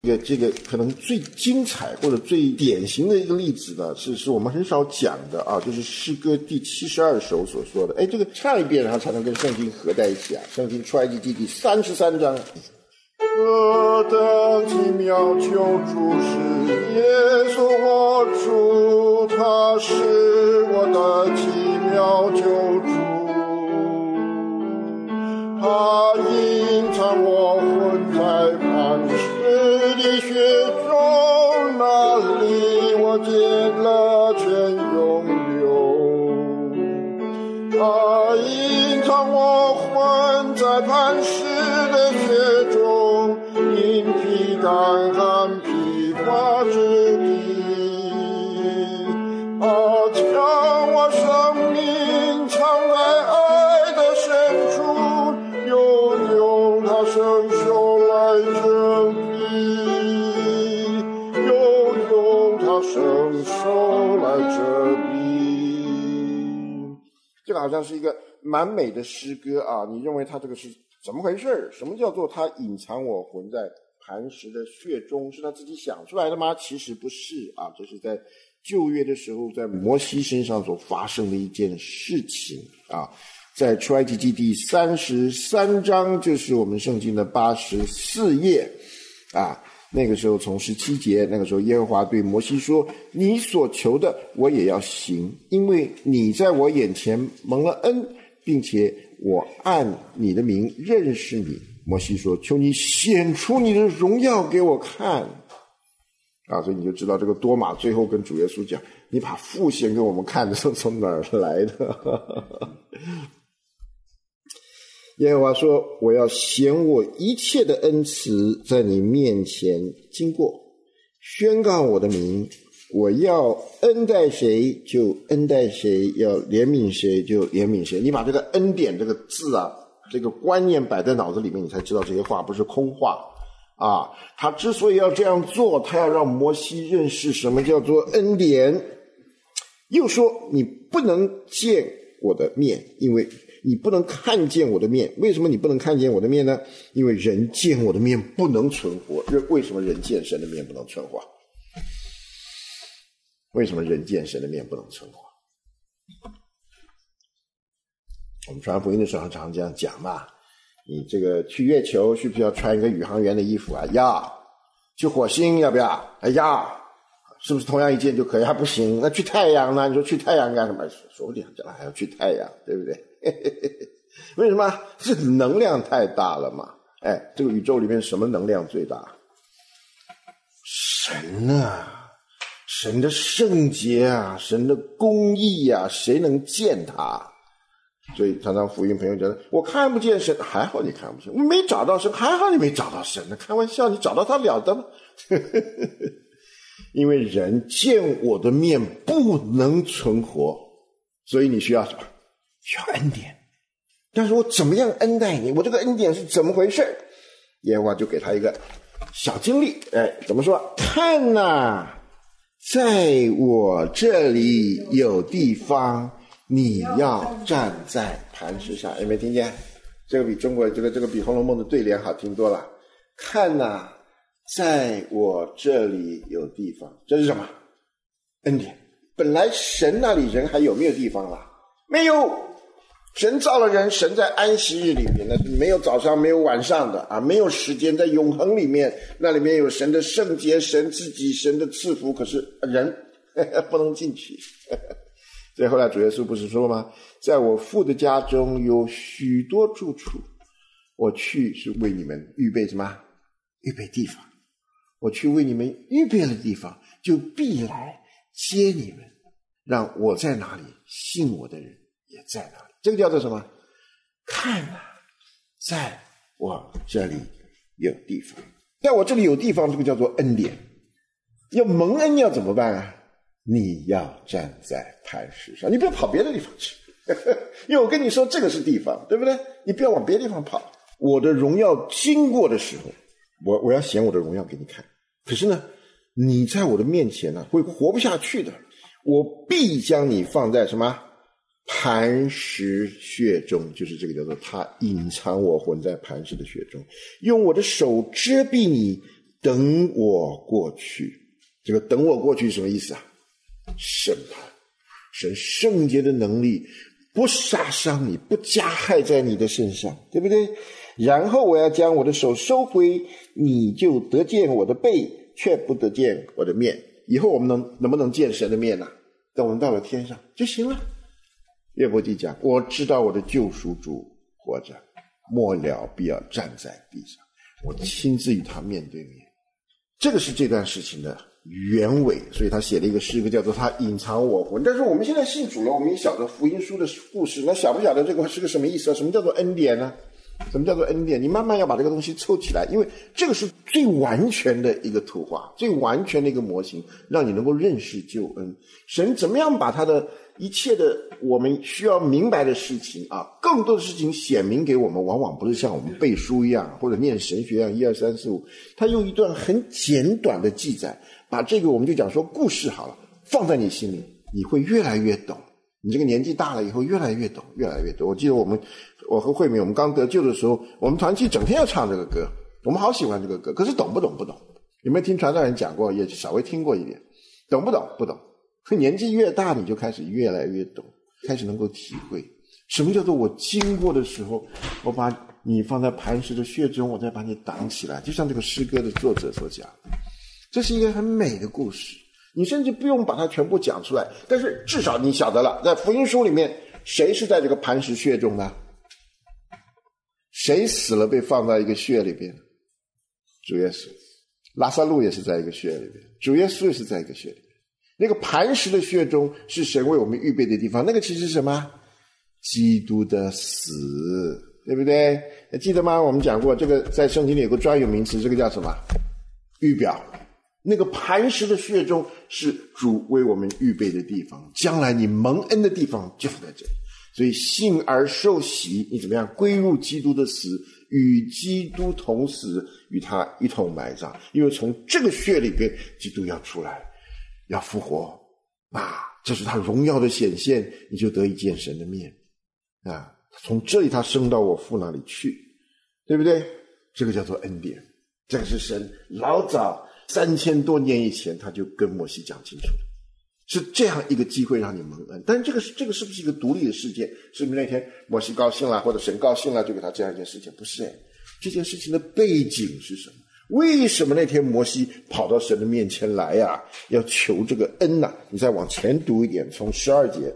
这个可能最精彩或者最典型的一个例子呢，是我们很少讲的啊，就是诗歌第72首所说的。这个唱一遍，然后才能跟圣经合在一起啊。圣经出埃及记第33章。何等奇妙救主是耶稣我主，他是我的奇妙救主，他隐藏我魂在磐石的血中，那里我见了全永留，他隐藏我魂在磐石的血中，因披干旱披发之地，他将我生命藏在爱的深处，又用他伸手来遮蔽，又用他伸手来遮蔽。这个好像是一个蛮美的诗歌啊，你认为他这个是怎么回事？什么叫做他隐藏我魂在磐石的血中？是他自己想出来的吗？其实不是啊，这是在旧约的时候在摩西身上所发生的一件事情啊。在出埃及记第33章，就是我们圣经的84页啊。那个时候从17节，那个时候耶和华对摩西说，你所求的我也要行，因为你在我眼前蒙了恩，并且我按你的名认识你。摩西说，求你显出你的荣耀给我看啊！所以你就知道这个多马最后跟主耶稣讲，你把父显给我们看的是从哪儿来的？耶和华说，我要显我一切的恩慈在你面前经过，宣告我的名，我要恩待谁就恩待谁，要怜悯谁就怜悯谁。你把这个恩典这个字啊，这个观念摆在脑子里面，你才知道这些话不是空话啊。他之所以要这样做，他要让摩西认识什么叫做恩典。又说，你不能见我的面，因为你不能看见我的面。为什么你不能看见我的面呢？因为人见我的面不能存活。为什么人见神的面不能存活？为什么人见神的面不能存活？我们传福音的时候常常这样讲嘛，你这个去月球需不需要穿一个宇航员的衣服啊？要。去火星要不要？要。是不是同样一件就可以？还不行。那去太阳呢？你说去太阳干什么？说不定将来还要去太阳，对不对？为什么？这能量太大了嘛。这个宇宙里面什么能量最大？神啊，神的圣洁啊，神的公义啊，谁能见他？所以常常福音朋友觉得我看不见神，还好你看不见。我没找到神，还好你没找到神呢。开玩笑，你找到他了得吗？因为人见我的面不能存活，所以你需要什么？需要恩典。但是我怎么样恩待你？我这个恩典是怎么回事？耶和华就给他一个小经历。怎么说？看哪，在我这里有地方，你要站在磐石上。有没有听见？这个比中国这个比《红楼梦》的对联好听多了。看哪，在我这里有地方，这是什么？恩典。本来神那里人还有没有地方了？没有。神造了人，神在安息日里面，那是没有早上没有晚上的啊，没有时间，在永恒里面，那里面有神的圣洁，神自己，神的赐福，可是人不能进去。所以后来主耶稣不是说吗？在我父的家中有许多住处，我去是为你们预备什么？预备地方。我去为你们预备了地方，就必来接你们，让我在哪里，信我的人也在哪里。这个叫做什么？看啊，在我这里有地方，在我这里有地方，这个叫做恩典。要蒙恩要怎么办啊？你要站在磐石上，你不要跑别的地方去。因为我跟你说这个是地方，对不对？你不要往别的地方跑。我的荣耀经过的时候，我要显我的荣耀给你看。可是呢，你在我的面前呢，会活不下去的。我必将你放在什么？磐石穴中，就是这个叫做他隐藏我魂在磐石的穴中，用我的手遮蔽你， 等我过去。这个等我过去是什么意思啊？审判，神圣洁的能力不杀伤你，不加害在你的身上，对不对？然后我要将我的手收回，你就得见我的背，却不得见我的面。以后我们能不能见神的面呢？等我们到了天上就行了。约伯记讲，我知道我的救赎主活着，末了必要站在地上，我亲自与他面对面。这个是这段事情的原委，所以他写了一个诗歌叫做他隐藏我魂。但是我们现在信主了，我们也晓得福音书的故事，那晓不晓得这个是个什么意思啊？什么叫做恩典呢？什么叫做恩典？你慢慢要把这个东西凑起来，因为这个是最完全的一个图画，最完全的一个模型，让你能够认识救恩。神怎么样把他的一切的我们需要明白的事情啊，更多的事情显明给我们，往往不是像我们背书一样，或者念神学一样1、2、3、4、5，他用一段很简短的记载，把这个我们就讲说故事好了，放在你心里，你会越来越懂。你这个年纪大了以后越来越懂，越来越懂。我记得我和慧敏我们刚得救的时候，我们团契整天要唱这个歌，我们好喜欢这个歌，可是懂不懂？不懂。有没有听传道人讲过？也稍微听过一点。懂不懂？不懂。年纪越大你就开始越来越懂，开始能够体会什么叫做我经过的时候，我把你放在磐石的穴中，我再把你挡起来，就像这个诗歌的作者所讲，这是一个很美的故事。你甚至不用把它全部讲出来，但是至少你晓得了，在福音书里面谁是在这个磐石穴中呢？谁死了被放在一个穴里边？主耶稣。拉撒路也是在一个穴里边，主耶稣也是在一个穴里边。那个磐石的穴中是神为我们预备的地方，那个其实是什么？基督的死，对不对？记得吗？我们讲过这个在圣经里有个专有名词，这个叫什么？预表。那个磐石的穴中是主为我们预备的地方，将来你蒙恩的地方就在这里。所以信而受洗，你怎么样归入基督的死，与基督同死，与他一同埋葬。因为从这个穴里边基督要出来，要复活啊，这是他荣耀的显现，你就得以见神的面啊。从这里他升到我父那里去，对不对？这个叫做恩典，这个是神老早3000多年以前他就跟摩西讲清楚了，是这样一个机会让你蒙恩。但是这个是不是一个独立的事件？是不是那天摩西高兴了，或者神高兴了就给他这样一件事情？不是。这件事情的背景是什么？为什么那天摩西跑到神的面前来呀？要求这个恩啊。你再往前读一点，从12节，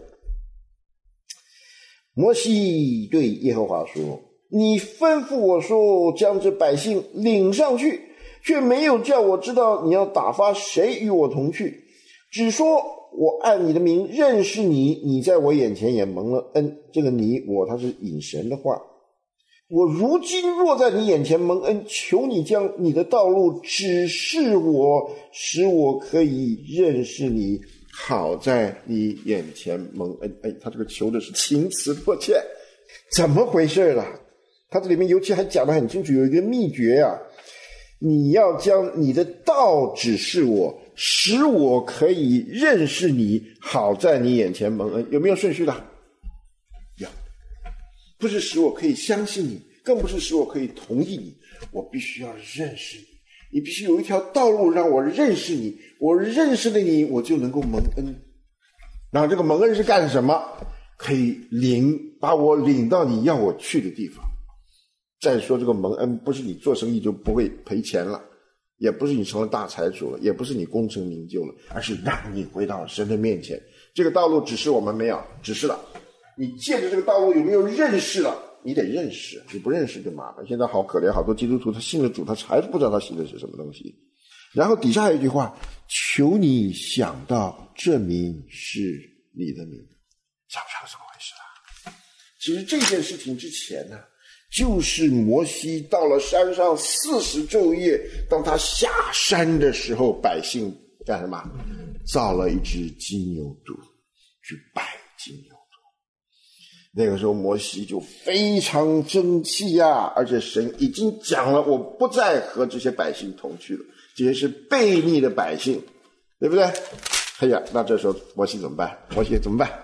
摩西对耶和华说，你吩咐我说将这百姓领上去，却没有叫我知道你要打发谁与我同去，只说我按你的名认识你，你在我眼前也蒙了恩。这个你我他是引神的话。我如今若在你眼前蒙恩，求你将你的道路指示我，使我可以认识你，好在你眼前蒙恩。他这个求的是情辞迫切，怎么回事了？他这里面尤其还讲得很清楚，有一个秘诀啊，你要将你的道指示我，使我可以认识你，好在你眼前蒙恩。有没有顺序的？有。不是使我可以相信你，更不是使我可以同意你，我必须要认识你，你必须有一条道路让我认识你，我认识了你，我就能够蒙恩。然后这个蒙恩是干什么？可以把我领到你要我去的地方。再说这个蒙恩不是你做生意就不会赔钱了，也不是你成了大财主了，也不是你功成名就了，而是让你回到神的面前。这个道路指示我们没有？指示了。你借着这个道路有没有认识了？你得认识，你不认识就麻烦。现在好可怜，好多基督徒他信了主，他还是不知道他信的是什么东西。然后底下有一句话，求你想到这名是你的名。想不想怎么回事啊？其实这件事情之前呢，就是摩西到了山上40昼夜，当他下山的时候，百姓干什么？造了一只金牛犊去拜金牛犊。那个时候摩西就非常生气呀，而且神已经讲了，我不再和这些百姓同去了，这些是悖逆的百姓，对不对？哎呀，那这时候摩西怎么办？摩西怎么办？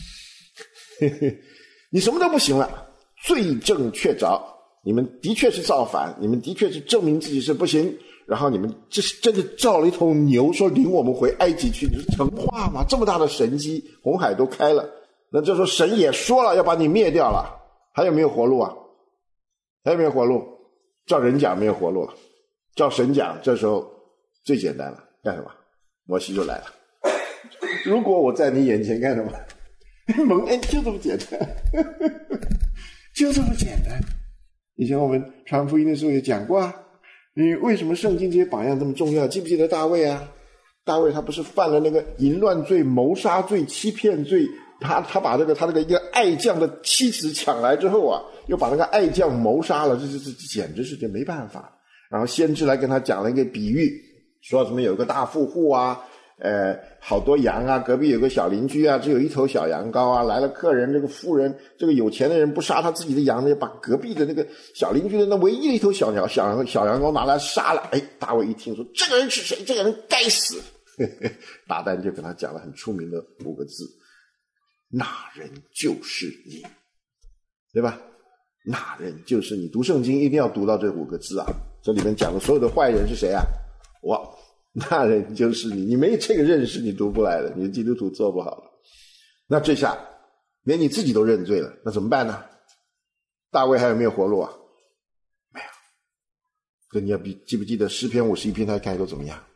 你什么都不行了，罪证确凿，你们的确是造反，你们的确是证明自己是不行， 然后你们这是真的造了一头牛，说领我们回埃及去，你是成话吗？这么大的神迹，红海都开了，那这时候神也说了要把你灭掉了，还有没有活路啊？还有没有活路？照人讲没有活路了，照神讲，这时候最简单了，干什么？摩西就来了。如果我在你眼前干什么？蒙恩就这么简单，就这么简单。以前我们传福音的时候也讲过啊，你为什么圣经这些榜样这么重要？记不记得大卫啊？大卫他不是犯了那个淫乱罪、谋杀罪、欺骗罪，他把他这个一个爱将的妻子抢来之后啊，又把那个爱将谋杀了，这简直是就没办法。然后先知来跟他讲了一个比喻，说什么有个大富户啊，好多羊啊，隔壁有个小邻居啊，只有一头小羊羔啊，来了客人，这个富人，这个有钱的人不杀他自己的羊呢，把隔壁的那个小邻居的那唯一的一头小羊羔拿来杀了。大卫一听说这个人是谁，这个人该死，大丹就跟他讲了很出名的5个字，那人就是你，对吧？那人就是你。读圣经一定要读到这5个字啊，这里面讲的所有的坏人是谁啊？那人就是你，你没这个认识你读不来的，你的基督徒做不好了。那这下连你自己都认罪了，那怎么办呢？大卫还有没有活路啊？没有。可你要记不记得诗篇51篇他开头怎么样？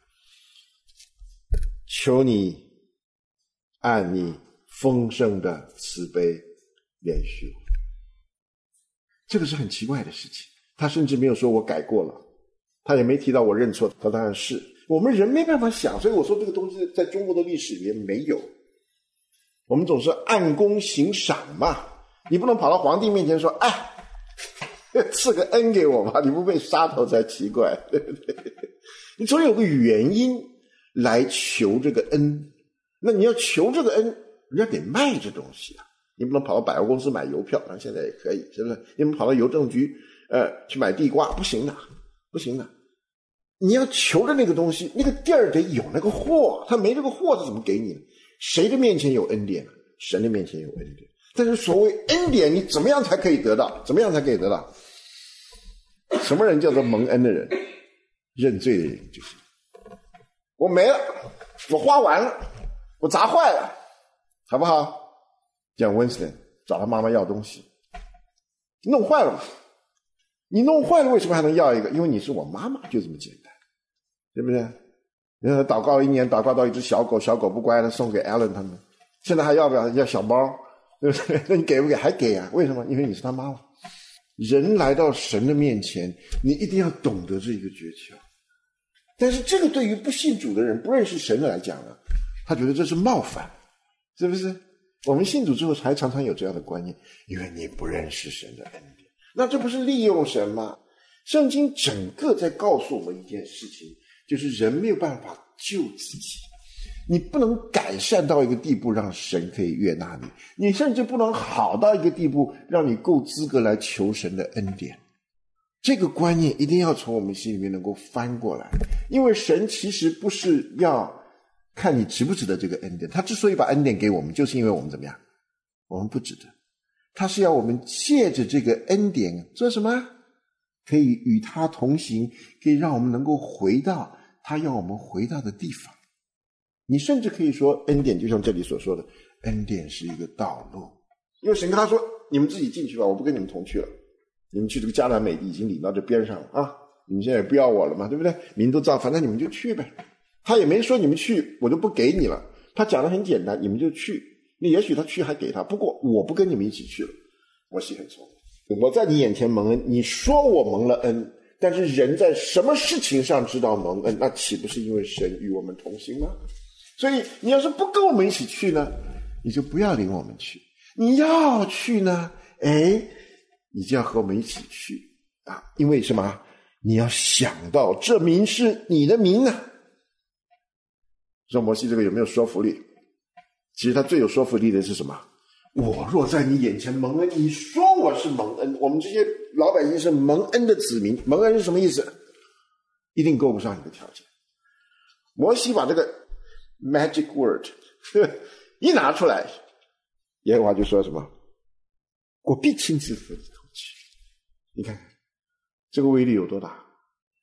求你按你丰盛的慈悲怜恤我。这个是很奇怪的事情，他甚至没有说我改过了，他也没提到我认错，他当然是我们人没办法想，所以我说这个东西在中国的历史里面没有。我们总是按功行赏嘛，你不能跑到皇帝面前说赐个恩给我吧，你不被杀头才奇怪，对不对？你总有个原因来求这个恩，那你要求这个恩，人家得卖这东西啊，你不能跑到百货公司买邮票，那现在也可以，是不是？你们跑到邮政局去买地瓜，不行的，不行的。你要求的那个东西，那个地儿得有那个货，他没这个货，他怎么给你呢？谁的面前有恩典？神的面前有恩典。但是所谓恩典，你怎么样才可以得到？怎么样才可以得到？什么人叫做蒙恩的人？认罪的人就是。我没了，我花完了，我砸坏了，好不好？讲温斯顿找他妈妈要东西，弄坏了嘛？你弄坏了为什么还能要一个？因为你是我妈妈，就这么简单，对不对？祷告了1年，祷告到一只小狗，小狗不乖了，送给 Alan 他们，现在还要不要小猫，对不对？那你给不给？还给啊？为什么？因为你是他妈妈。人来到神的面前，你一定要懂得这一个诀窍。但是这个对于不信主的人，不认识神的来讲呢，他觉得这是冒犯，是不是？我们信主之后还常常有这样的观念，因为你不认识神的恩典，那这不是利用神吗？圣经整个在告诉我们一件事情，就是人没有办法救自己，你不能改善到一个地步让神可以悦纳你，你甚至不能好到一个地步让你够资格来求神的恩典。这个观念一定要从我们心里面能够翻过来，因为神其实不是要看你值不值得这个恩典，他之所以把恩典给我们，就是因为我们怎么样？我们不值得。他是要我们借着这个恩典做什么？可以与他同行，可以让我们能够回到他要我们回到的地方。你甚至可以说恩典就像这里所说的，恩典是一个道路，因为神跟他说你们自己进去吧，我不跟你们同去了，你们去这个迦南美地已经领到这边上了啊，你们现在也不要我了嘛，对不对？民都造，反正你们就去呗。他也没说你们去我就不给你了，他讲得很简单，你们就去。那也许他去还给他，不过我不跟你们一起去了。摩西很聪明，我在你眼前蒙恩，你说我蒙了恩，但是人在什么事情上知道蒙恩，那岂不是因为神与我们同行吗？所以你要是不跟我们一起去呢，你就不要领我们去。你要去呢，你就要和我们一起去啊！因为什么？你要想到这名是你的名啊。说摩西这个有没有说服力？其实他最有说服力的是什么？我若在你眼前蒙恩，你说我是蒙恩，我们这些老百姓是蒙恩的子民。蒙恩是什么意思？一定够不上你的条件。摩西把这个 magic word 一拿出来，耶和华就说什么？我必亲自和你同去。你看看这个威力有多大？大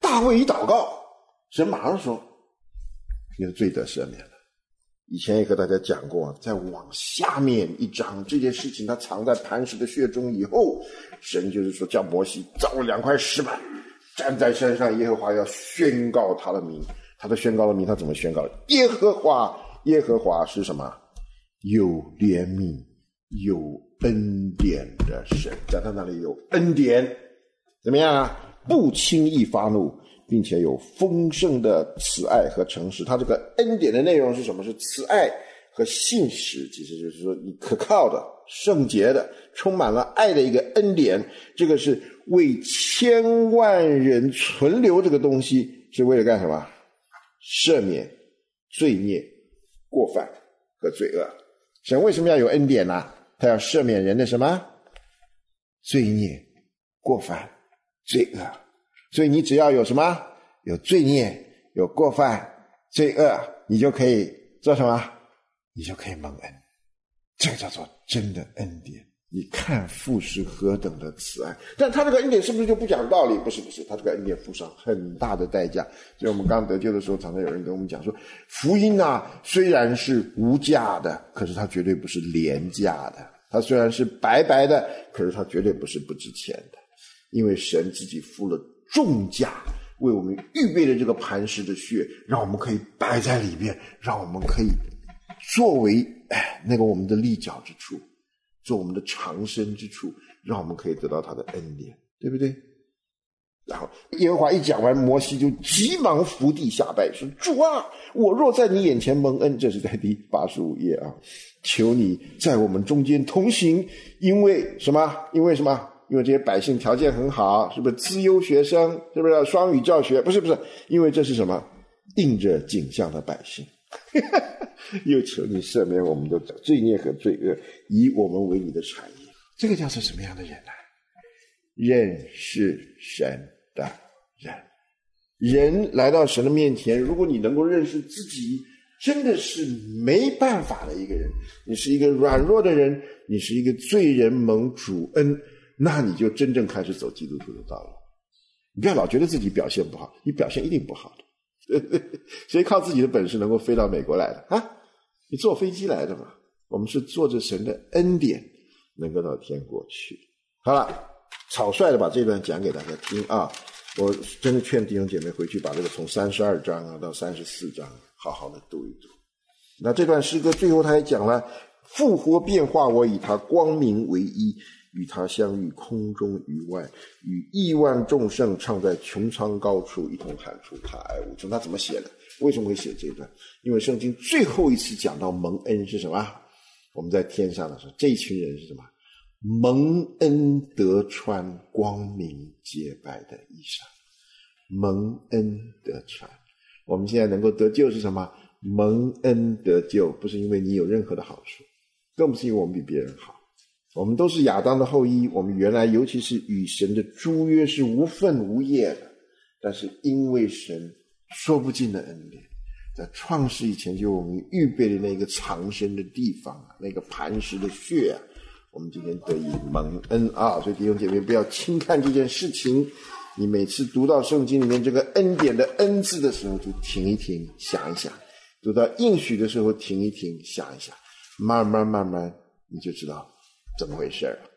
大卫一祷告，神马上说你的罪得赦免了。以前也和大家讲过，再往下面一章，这件事情它藏在磐石的穴中以后，神就是说叫摩西造了2块石板，站在山上，耶和华要宣告他的名。他的宣告的名，他怎么宣告的？耶和华是什么？有怜悯有恩典的神，在他那里有恩典，怎么样啊？不轻易发怒，并且有丰盛的慈爱和诚实。他这个恩典的内容是什么？是慈爱和信实，其实就是说你可靠的、圣洁的、充满了爱的一个恩典。这个是为千万人存留，这个东西是为了干什么？赦免罪孽、过犯和罪恶。神为什么要有恩典呢？他要赦免人的什么？罪孽、过犯、罪恶。所以你只要有什么？有罪孽、有过犯、罪恶，你就可以做什么？你就可以蒙恩。这个叫做真的恩典。你看父是何等的慈爱，但他这个恩典是不是就不讲道理？不是，他这个恩典付上很大的代价。所以我们刚得救的时候，常常有人跟我们讲说，福音啊虽然是无价的，可是它绝对不是廉价的。它虽然是白白的，可是它绝对不是不值钱的，因为神自己付了重价，为我们预备了这个磐石的穴，让我们可以摆在里面，让我们可以作为那个我们的立脚之处，做我们的藏身之处，让我们可以得到他的恩典，对不对？然后耶和华一讲完，摩西就急忙伏地下拜，说：主啊，我若在你眼前蒙恩，这是在第85页啊，求你在我们中间同行，因为什么？因为什么？因为这些百姓条件很好，是不是资优学生？是不是双语教学？不是，因为这是什么？印着景象的百姓。又求你赦免我们的罪孽和罪恶，以我们为你的产业。这个叫做什么样的人呢？认识神的人。人来到神的面前，如果你能够认识自己真的是没办法的一个人，你是一个软弱的人，你是一个罪人蒙主恩，那你就真正开始走基督徒的道路。你不要老觉得自己表现不好，你表现一定不好的。谁靠自己的本事能够飞到美国来的啊？你坐飞机来的嘛。我们是坐着神的恩典能够到天国去。好了，草率的把这段讲给大家听啊。我真的劝弟兄姐妹回去把这个从32章啊到34章好好的读一读。那这段诗歌最后他也讲了，复活变化我，以他光明为一，与他相遇空中于外，与亿万众圣唱在穹苍高处，一同喊出他爱无穷。他怎么写的？为什么会写这一段？因为圣经最后一次讲到蒙恩是什么？我们在天上的时候，这一群人是什么？蒙恩得穿光明洁白的衣裳。蒙恩得穿，我们现在能够得救是什么？蒙恩得救，不是因为你有任何的好处，更不是因为我们比别人好。我们都是亚当的后裔，我们原来尤其是与神的诸约是无分无业的，但是因为神说不尽的恩典，在创世以前就我们预备的那个藏身的地方，那个磐石的穴啊，我们今天得以蒙恩啊！所以弟兄姐妹不要轻看这件事情，你每次读到圣经里面这个恩典的恩字的时候，就停一停，想一想；读到应许的时候，停一停，想一想，慢慢你就知道怎么回事了。